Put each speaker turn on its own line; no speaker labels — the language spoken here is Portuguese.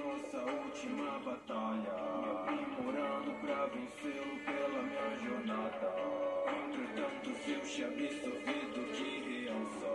nossa última batalha, me aprimorando pra vencê-lo pela minha jornada. Entretanto, seu absorvido que realça